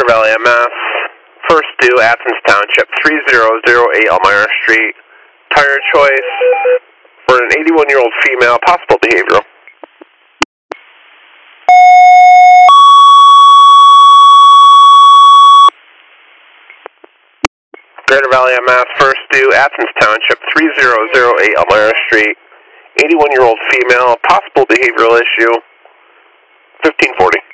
Valley MS, first due, Athens Township, 3008 Elmira Street. Tire choice for an 81-year-old female, possible behavioral. Greater Valley MS, first due, Athens Township, 3008 Elmira Street. 81-year-old female, possible behavioral issue, 1540.